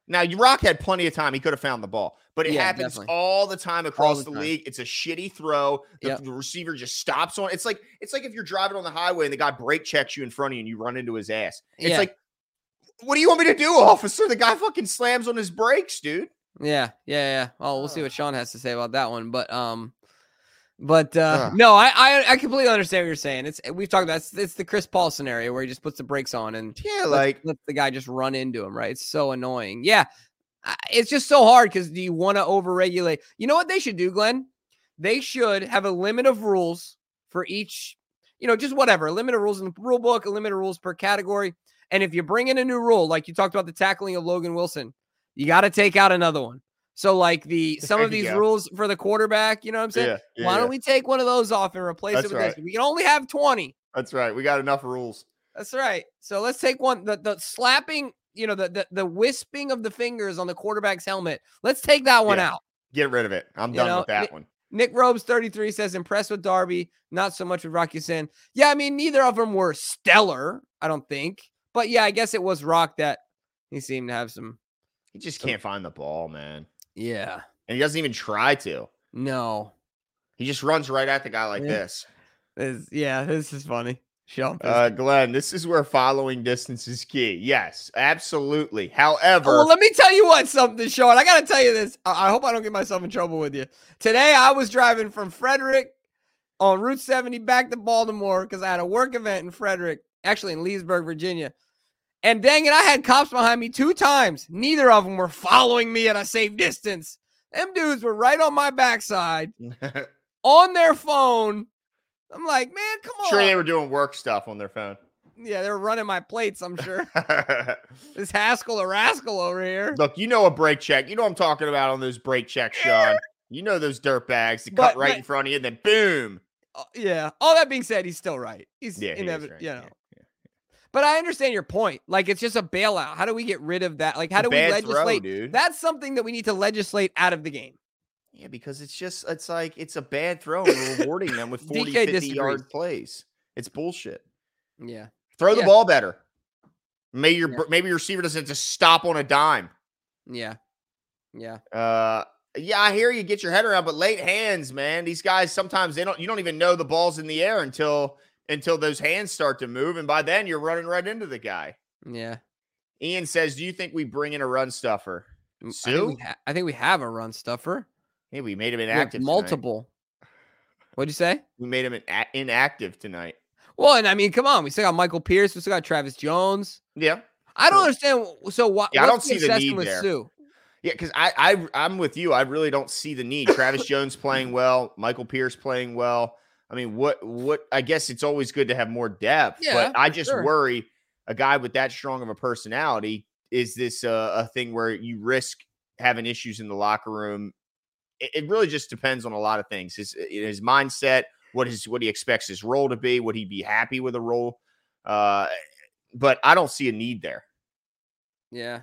Now, Rock had plenty of time. He could have found the ball, but it Yeah, happens definitely. all the time across the the, time. league. It's a shitty throw. The, Yep. the receiver just stops on. It's like it's like if you're driving on the highway and the guy brake checks you in front of you and you run into his ass. It's Yeah. like, what do you want me to do, officer? The guy fucking slams on his brakes, dude. Yeah, yeah, yeah. Well, we'll see Ugh. what Sean has to say about that one, but um, but uh, Ugh. no, I, I I completely understand what you're saying. It's we've talked about it's, it's the Chris Paul scenario where he just puts the brakes on and Yeah, lets, like lets the guy just run into him. Right? It's so annoying. Yeah, I- it's just so hard because do you want to overregulate? You know what they should do, Glenn? They should have a limit of rules for each. You know, just whatever. A limit of rules in the rule book. A limit of rules per category. And if you bring in a new rule, like you talked about the tackling of Logan Wilson, you got to take out another one. So like the some There of you these go. rules for the quarterback, you know what I'm saying? yeah, yeah, Why don't yeah. we take one of those off and replace That's it with right. this? We can only have twenty. That's right. We got enough rules. That's right. So let's take one. The the slapping, you know, the the, the wisping of the fingers on the quarterback's helmet. Let's take that one Yeah. out. Get rid of it. I'm You done know, with that Nick- one. Nick Robes thirty-three says impressed with Darby, not so much with Rocky Sin. Yeah, I mean neither of them were stellar, I don't think. But yeah, I guess it was Rock that he seemed to have some. He just can't find the ball, man. Yeah. And he doesn't even try to. No. He just runs right at the guy like Yeah. this. This, yeah, this is funny. Sean. Uh, Glenn, this is where following distance is key. Yes, absolutely. However, Oh, well, let me tell you what, something, Sean. I got to tell you this. I, I hope I don't get myself in trouble with you. Today, I was driving from Frederick on Route seventy back to Baltimore because I had a work event in Frederick, actually in Leesburg, Virginia. And dang it, I had cops behind me two times. Neither of them were following me at a safe distance. Them dudes were right on my backside on their phone. I'm like, man, come on. sure they were doing work stuff on their phone. Yeah, they were running my plates, I'm sure. This Haskell or Rascal over here. Look, you know a brake check. You know what I'm talking about on those brake checks, Sean. You know those dirt bags that But- cut right but- in front of you, and then boom. Uh, yeah. All that being said, he's still right. He's Yeah, he is inevitable, right. you know. Yeah, yeah. But I understand your point. Like, it's just a bailout. How do we get rid of that? Like, how It's do a we bad throw, legislate? dude. That's something that we need to legislate out of the game. Yeah, because it's just, it's like, it's a bad throw, and we're rewarding them with forty, D K fifty disagrees. yard plays. It's bullshit. Yeah. Throw the Yeah. ball better. Maybe your Yeah. maybe your receiver doesn't just stop on a dime. Yeah. Yeah. Uh, yeah, I hear you get your head around, but late hands, man. These guys sometimes they don't. You don't even know the ball's in the air until until those hands start to move, and by then you're running right into the guy. Yeah. Ian says, "Do you think we bring in a run stuffer?" I Sue? think, we ha- I think we have a run stuffer. Hey, we made him We have inactive. Tonight. multiple. What'd you say? We made him in- inactive tonight. Well, and I mean, come on. We still got Michael Pierce. We still got Travis Jones. Yeah, I don't Sure. understand. So what? Yeah, I don't what's see the obsession need with there. Sue? yeah, because I, I I'm with you. I really don't see the need. Travis Jones playing well, Michael Pierce playing well. I mean, what what? I guess it's always good to have more depth, Yeah, but I for just sure. worry a guy with that strong of a personality. Is this a, a thing where you risk having issues in the locker room? It, it really just depends on a lot of things. His his mindset, what his what he expects his role to be, would he be happy with a role? Uh, but I don't see a need there. Yeah.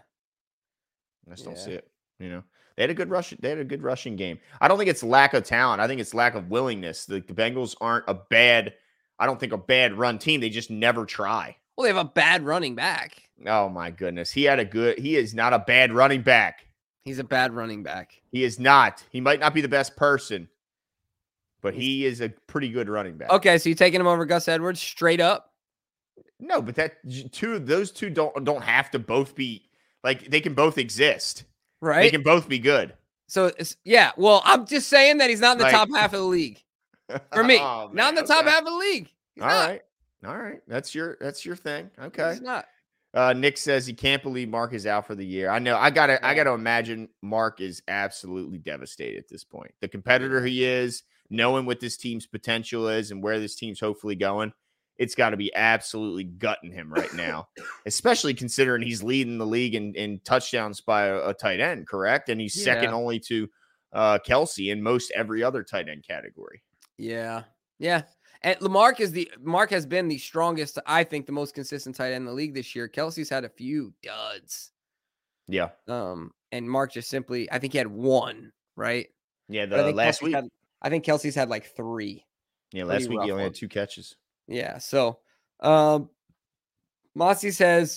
I just don't Yeah. see it. You know, they had a good rush. They had a good rushing game. I don't think it's lack of talent. I think it's lack of willingness. The, the Bengals aren't a bad. I don't think a bad run team. They just never try. Well, they have a bad running back. Oh my goodness, he had a good. He is not a bad running back. He's a bad running back. He is not. He might not be the best person, but he is a pretty good running back. Okay, so you taking him over Gus Edwards straight up? No, but that two. Those two don't don't have to both be like they can both exist. They Right? can both be good. So it's yeah. Well, I'm just saying that he's not in the Like- top half of the league for me. Oh, not in man, the top okay. half of the league. He's All not. right. All right. That's your that's your thing. Okay. He's not. Uh, Nick says he can't believe Mark is out for the year. I know. I gotta I Yeah. gotta imagine Mark is absolutely devastated at this point. The competitor he is, knowing what this team's potential is and where this team's hopefully going, it's got to be absolutely gutting him right now. Especially considering he's leading the league in, in touchdowns by a, a tight end, correct? And he's second Yeah. only to uh, Kelsey in most every other tight end category. Yeah. Yeah. And Lamarck is the Mark has been the strongest, I think, the most consistent tight end in the league this year. Kelsey's had a few duds. Yeah. Um, and Mark just simply, I think he had one, right? Yeah. But I The think last Kelsey's week. had- I think Kelsey's had like three. yeah. Last pretty week he rough only one. had two catches. Yeah. So, um, Mossy says,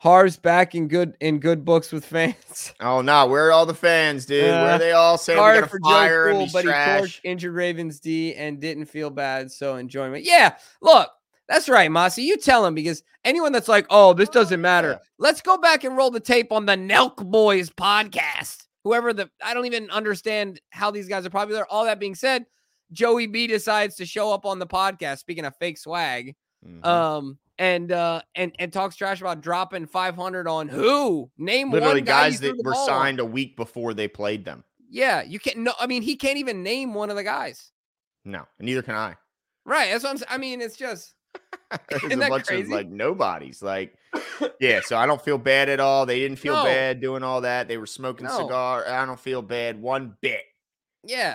Harv's back in good in good books with fans. Oh no, where are all the fans, dude? Uh, where are they all saying we Hard gotta for fire Joe him? Cool, He's but trash. he torched injured Ravens D and didn't feel bad, so enjoyment. Yeah, look, that's right, Mossy. You tell him, because anyone that's like, oh, this doesn't matter. Yeah. Let's go back and roll the tape on the Nelk Boys podcast. Whoever the, I don't even understand how these guys are popular. All that being said, Joey B decides to show up on the podcast. Speaking of fake swag, Mhm. um, and uh, and and talks trash about dropping five hundred on who? Name Literally one guy guys you threw that the were ball on. signed a week before they played them. Yeah, you can't. No, I mean, he can't even name one of the guys. No, and neither can I. Right. That's what I'm saying. I mean, it's just. There's Isn't a that bunch crazy? of like nobodies. Like, yeah, so I don't feel bad at all. They didn't feel No. bad doing all that. They were smoking No. cigar. I don't feel bad one bit. Yeah.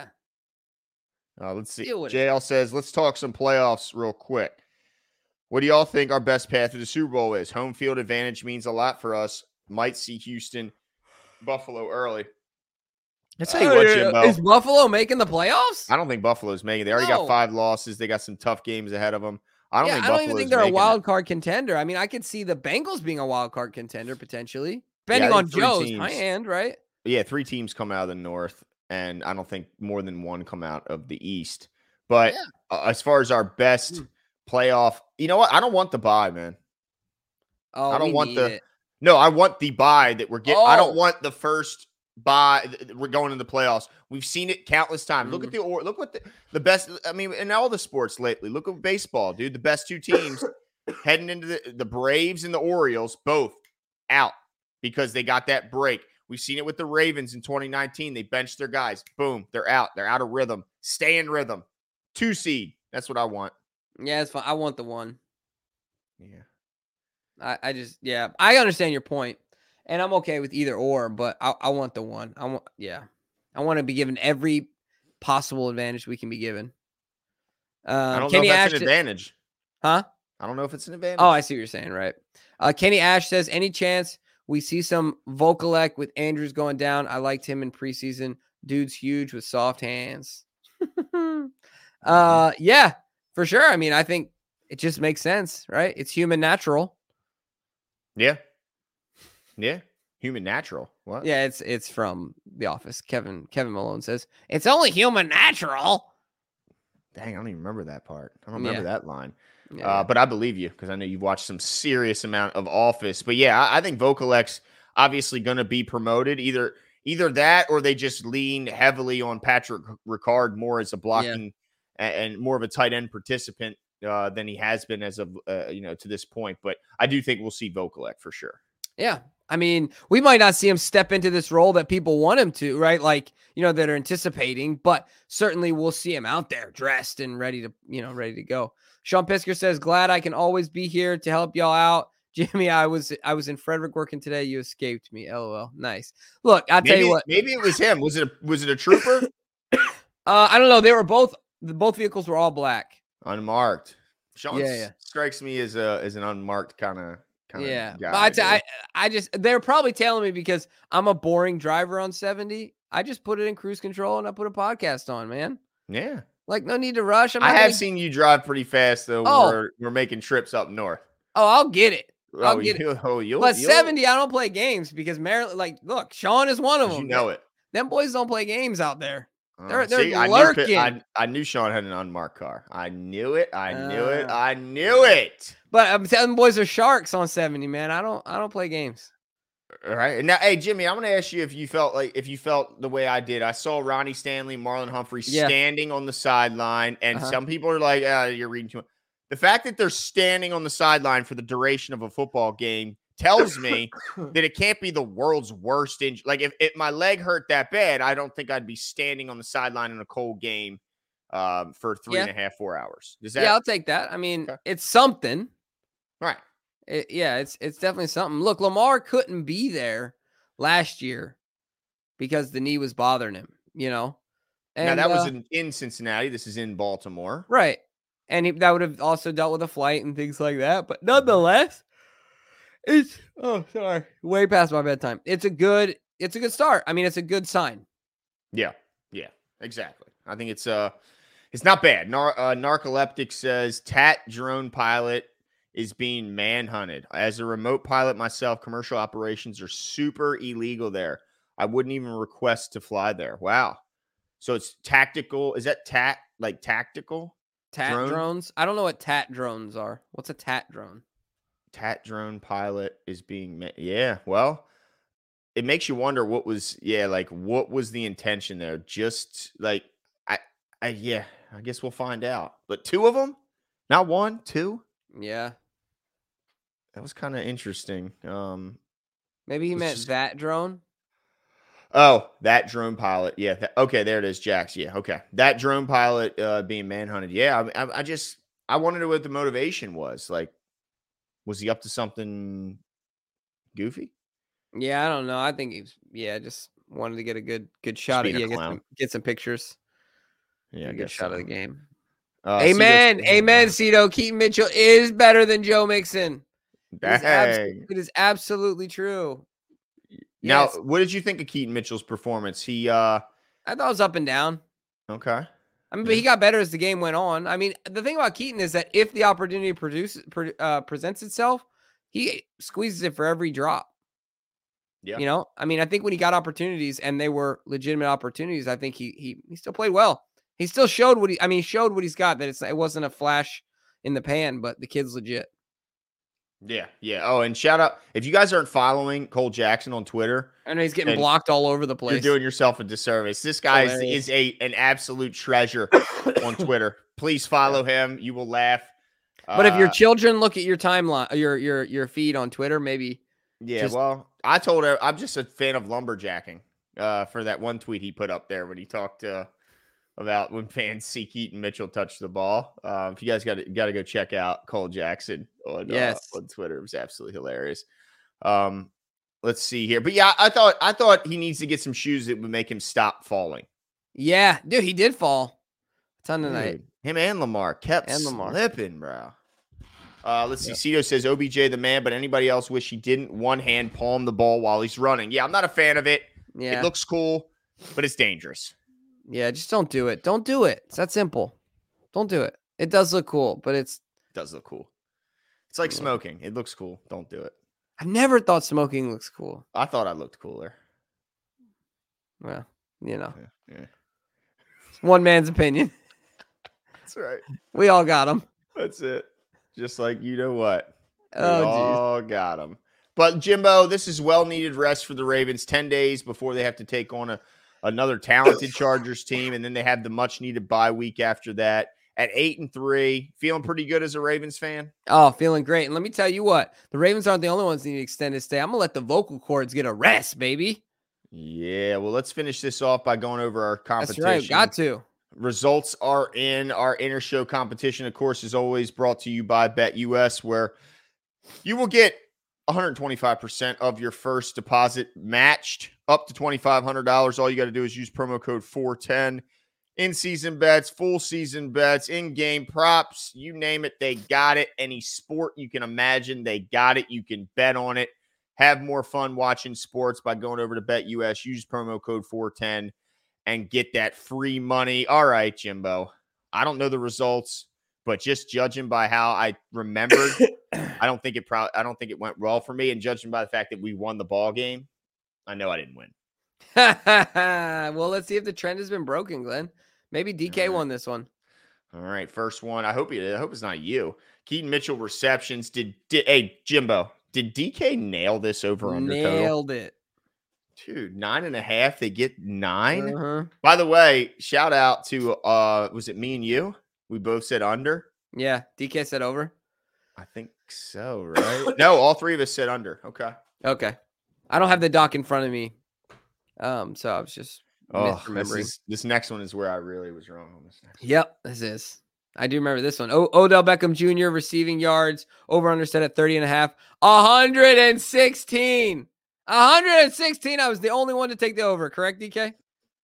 Uh, let's see. Deal with it. J L says, let's talk some playoffs real quick. What do y'all think our best path to the Super Bowl is? Home field advantage means a lot for us. Might see Houston, Buffalo early. I'll tell you what, Uh, Jimbo. Is Buffalo making the playoffs? I don't think Buffalo's making it. They already No. got five losses. They got some tough games ahead of them. I don't yeah, think I don't Buffalo's even think they're a making wild it. card contender. I mean, I could see the Bengals being a wild card contender potentially, Yeah, depending I on think three Joe's teams. high end, right? Yeah, three teams come out of the North, and I don't think more than one come out of the East. But Yeah. uh, as far as our best Mm. playoff, you know what? I don't want the bye, man. Oh, I don't we want need the- it. No, I want the bye that we're getting. I don't Oh. want the first bye. th- th- We're going in the playoffs. We've seen it countless times. Look Mhm. at the or look what the, the best. I mean, in all the sports lately. Look at baseball, dude. The best two teams heading into the the Braves and the Orioles, both out because they got that break. We've seen it with the Ravens in twenty nineteen. They benched their guys. Boom, they're out. They're out of rhythm. Stay in rhythm. Two seed. That's what I want. Yeah, it's fine. I want the one. Yeah. I, I just, yeah, I understand your point, and I'm okay with either or, but I, I want the one. I want, yeah, I want to be given every possible advantage we can be given. Um, I don't Kenny know if that's Ash, an advantage. huh? I don't know if it's an advantage. Oh, I see what you're saying, right? Uh, Kenny Ash says, any chance we see some Vokalek with Andrews going down? I liked him in preseason. Dude's huge with soft hands. uh, yeah, for sure. I mean, I think it just makes sense, right? It's human natural. Yeah. Yeah. Human natural. What? Yeah, it's it's from The Office. Kevin Kevin Malone says it's only human natural. Dang, I don't even remember that part. I don't remember Yeah. that line. Yeah, Uh, but I believe you because I know you've watched some serious amount of Office. But yeah, I, I think Vokalek's obviously going to be promoted. Either either that or they just lean heavily on Patrick Ricard more as a blocking and, and more of a tight end participant uh, than he has been as of uh, you know to this point. But I do think we'll see Vokalek for sure. yeah. I mean, we might not see him step into this role that people want him to, right? Like, you know, that are anticipating, but certainly we'll see him out there dressed and ready to, you know, ready to go. Sean Pisker says, glad I can always be here to help y'all out. Jimmy, I was I was in Frederick working today. You escaped me. L O L. Nice. Look, I'll Maybe, tell you what. maybe it was him. Was it a, was it a trooper? Uh, I don't know. They were both the both vehicles were all black. Unmarked. Sean Yeah, yeah. strikes me as a as an unmarked kind of kind of Yeah. guy. But I, t- dude. I I just they're probably telling me because I'm a boring driver on seventy. I just put it in cruise control and I put a podcast on, man. yeah. Like, no need to rush. I'm I not have gonna- seen you drive pretty fast though. Oh. We're we're making trips up north. Oh, I'll get it. I'll Oh, get it. you, oh, you'll, But you'll- seventy, I don't play games because Maryland, like, look, Sean is one of 'cause them. you know it. Them boys don't play games out there. Uh, They're- they're see, I knew, lurking. I, I knew Sean had an unmarked car. I knew it. I knew it. Uh. I knew it. But I'm telling boys are sharks on seventy, man. I don't I don't play games. All right. Now, hey, Jimmy, I'm going to ask you if you felt like if you felt the way I did. I saw Ronnie Stanley, Marlon Humphrey Yeah. standing on the sideline, and Uh-huh. some people are like, ah, you're reading too much. The fact that they're standing on the sideline for the duration of a football game tells me that it can't be the world's worst injury. Like, if, if my leg hurt that bad, I don't think I'd be standing on the sideline in a cold game um, for three Yeah. and a half, four hours. Does that? Yeah, I'll take that. I mean, Okay. it's something. Right. It- yeah, it's it's definitely something. Look, Lamar couldn't be there last year because the knee was bothering him, you know. now, And that was uh, in, in Cincinnati. This is in Baltimore. right. And he, that would have also dealt with a flight and things like that. But nonetheless, it's oh sorry, way past my bedtime. It's a good, it's a good start. I mean, it's a good sign. Yeah, yeah, exactly. I think it's uh, it's not bad. Nar- uh, Narcoleptic says Tat drone pilot is being manhunted. As a remote pilot myself, commercial operations are super illegal there. I wouldn't even request to fly there. Wow. So it's tactical. Is that tat like tactical? Tat drone? drones? I don't know what tat drones are. What's a tat drone? Tat drone pilot is being ma- yeah. Well, it makes you wonder what was yeah, like what was the intention there? Just like I I yeah, I guess we'll find out. But two of them? Not one, two? Yeah. That was kind of interesting. Um Maybe he let's meant just that drone. Oh, that drone pilot. Yeah. That, okay, there it is, Jax. Yeah. Okay, that drone pilot uh, being manhunted. Yeah. I, I, I just I wanted to know what the motivation was. Like, was he up to something goofy? Yeah, I don't know. I think he's yeah, just wanted to get a good good Just shot at being a yeah, get clown. some get some pictures. Yeah, Get I a good guess shot so. of the game. Uh, Amen. Cito's- Amen, Cito. Keaton Mitchell is better than Joe Mixon. It is, abs- Dang. it is absolutely true. Now, Yes. what did you think of Keaton Mitchell's performance? He uh I thought it was up and down. okay. I mean, but he got better as the game went on. I mean, the thing about Keaton is that if the opportunity produces pre- uh, presents itself, he squeezes it for every drop. Yeah. You know, I mean, I think when he got opportunities and they were legitimate opportunities, I think he he he still played well. He still showed what he. I mean, showed what he's got. That it's it wasn't a flash in the pan, but the kid's legit. Yeah, yeah. Oh, and shout out if you guys aren't following Cole Jackson on Twitter. I know he's getting And blocked all over the You're place. doing yourself a disservice. This guy is, Hilarious. is a an absolute treasure on Twitter. Please follow him. You will laugh. But if your Uh, children look at your timeline, your your your feed on Twitter, maybe yeah, just- well, I told her I'm just a fan of lumberjacking. Uh, for that one tweet he put up there when he talked uh, about when fans see Keaton Mitchell touch the ball. Um, if you guys got to got to go check out Cole Jackson on Yes. uh, on Twitter, it was absolutely hilarious. Um, let's see here, but yeah, I thought I thought he needs to get some shoes that would make him stop falling. yeah, dude, he did fall a ton tonight. Dude, him and Lamar kept And Lamar. slipping, bro. Uh, let's see. Yep. Cito says O B J the man, but anybody else wish he didn't one hand palm the ball while he's running. Yeah, I'm not a fan of it. Yeah, It looks cool, but it's dangerous. yeah, just don't do it. Don't do it. It's that simple. Don't do it. It does look cool, but it's. It does look cool. It's like Yeah. smoking. It looks cool. Don't do it. I've never thought smoking looks cool. I thought I looked cooler. Well, you know, Yeah, yeah. it's one man's opinion. That's right. We all got them. That's it. Just like you know what. We Oh, geez. all got them. But Jimbo, this is well-needed rest for the Ravens. ten days before they have to take on a, another talented Chargers team, and then they have the much-needed bye week after that. At eight and three, feeling pretty good as a Ravens fan. Oh, feeling great. And let me tell you what, the Ravens aren't the only ones that need extended stay. I'm gonna let the vocal cords get a rest, baby. Yeah, well, let's finish this off by going over our competition. That's right. Got to. Results are in. Our inter-show competition, of course, is always brought to you by BetUS, where you will get one hundred twenty-five percent of your first deposit matched up to twenty-five hundred dollars. All you got to do is use promo code four ten. In-season bets, full season bets, in-game props, you name it, they got it. Any sport you can imagine, they got it. You can bet on it. Have more fun watching sports by going over to BetUS. Use promo code four ten and get that free money. All right, Jimbo. I don't know the results, but just judging by how I remembered, I don't think it pro- I don't think it went well for me. And judging by the fact that we won the ball game, I know I didn't win. Well, let's see if the trend has been broken, Glenn. Maybe D K All right. won this one. All right, first one. I hope it, I hope it's not you. Keaton Mitchell receptions. Did, did hey Jimbo? Did D K nail this over under total? Nailed it. Dude, nine and a half. They get nine. Uh-huh. By the way, shout out to uh, was it me and you? We both said under. Yeah, D K said over. I think so, right? No, all three of us said under. Okay. Okay. I don't have the doc in front of me. Um, so I was just Oh, this, misremembering. is, this next one is where I really was wrong on this. Next. Yep, this is. I do remember this one. O- Odell Beckham Junior receiving yards over under set at thirty and a half. one hundred sixteen. one hundred sixteen. I was the only one to take the over, correct, D K?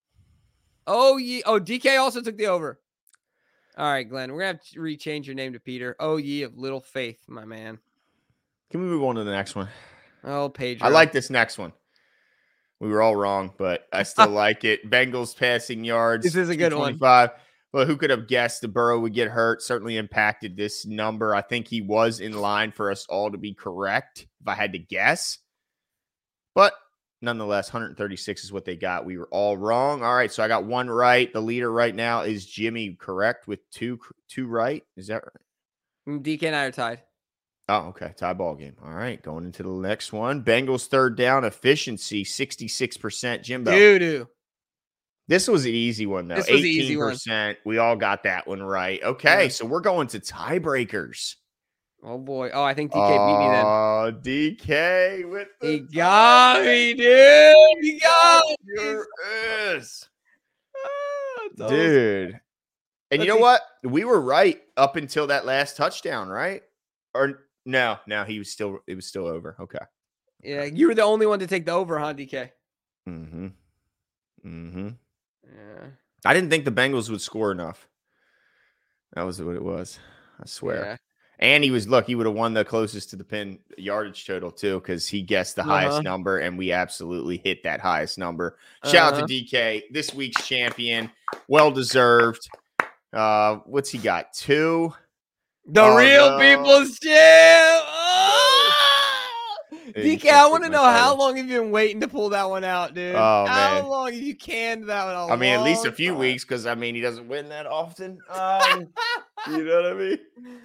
Oh, ye. Oh, D K also took the over. All right, Glenn. We're going to have to rechange your name to Peter. Oh, ye of little faith, my man. Can we move on to the next one? Oh, Pedro. I like this next one. We were all wrong, but I still like it. Bengals passing yards. This is a good one. twenty-five. Well, who could have guessed the Burrow would get hurt? Certainly impacted this number. I think he was in line for us all to be correct if I had to guess. But nonetheless, one hundred thirty-six is what they got. We were all wrong. All right, so I got one right. The leader right now is Jimmy, correct, with two two right. Is that right? D K and I are tied. Oh, okay. Tie ball game. All right, going into the next one. Bengals third down efficiency, sixty-six percent. Jimbo. Doo-doo. This was an easy one, though. This was an easy one. eighteen percent. We all got that one right. Okay, Yeah. so we're going to tiebreakers. Oh, boy. Oh, I think D K beat me then. Oh, D K with the He got me, dude. He got me. Your ass. Ah, it's Dude. And you know Let's see. what? We were right up until that last touchdown, right? Or no, no, he was still, it was still over. Okay. Yeah, you were the only one to take the over, huh, D K? Mm-hmm. Mm-hmm. Yeah. I didn't think the Bengals would score enough. That was what it was. I swear. Yeah. And he was, look, he would have won the closest to the pin yardage total too, because he guessed the Uh-huh. highest number, and we absolutely hit that highest number. Shout out Uh-huh. to D K, this week's champion. Well deserved. Uh, what's he got? Two. The Oh, real no. people's champ. Oh! Hey, D you K, can't I take want to my know how title. long have you been waiting to pull that one out, dude? Oh, how man. long have you canned that one? I mean, at least a few time. weeks, because I mean, he doesn't win that often. Um, you know what I mean?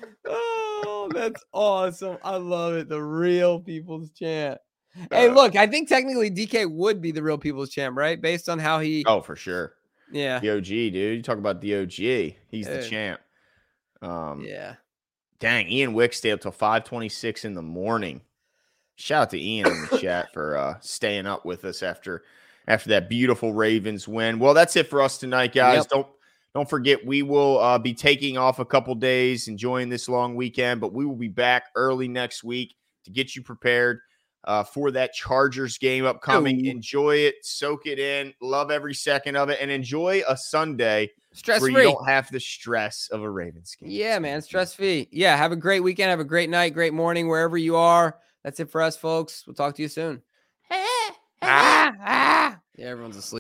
Oh, that's awesome. I love it. The real people's champ. Hey, Uh, look, I think technically D K would be the real people's champ, right? Based on how he. Oh, for sure. Yeah. The O G, dude. You talk about the O G. He's the Dude. champ. Um, Yeah. Dang, Ian Wick stayed up till five twenty-six in the morning. Shout out to Ian in the chat for uh, staying up with us after after that beautiful Ravens win. Well, that's it for us tonight, guys. Yep. Don't don't forget, we will uh, be taking off a couple days, enjoying this long weekend, but we will be back early next week to get you prepared uh, for that Chargers game upcoming. Ooh. Enjoy it, soak it in, love every second of it, and enjoy a Sunday Stress where you free. don't have the stress of a Ravens game. Yeah, man. Stress free. Yeah. Have a great weekend. Have a great night, great morning, wherever you are. That's it for us, folks. We'll talk to you soon. ah, ah. Yeah, everyone's asleep.